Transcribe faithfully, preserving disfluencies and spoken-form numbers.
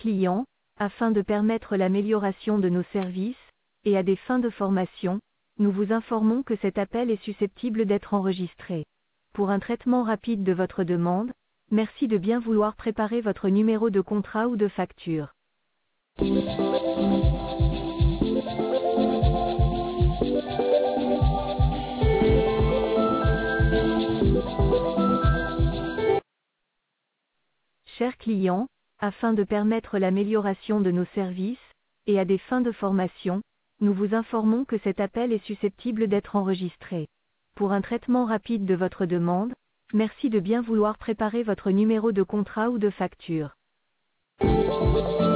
clients, afin de permettre l'amélioration de nos services, et à des fins de formation, nous vous informons que cet appel est susceptible d'être enregistré. Pour un traitement rapide de votre demande, merci de bien vouloir préparer votre numéro de contrat ou de facture. Chers clients, afin de permettre l'amélioration de nos services, et à des fins de formation, nous vous informons que cet appel est susceptible d'être enregistré. Pour un traitement rapide de votre demande, merci de bien vouloir préparer votre numéro de contrat ou de facture.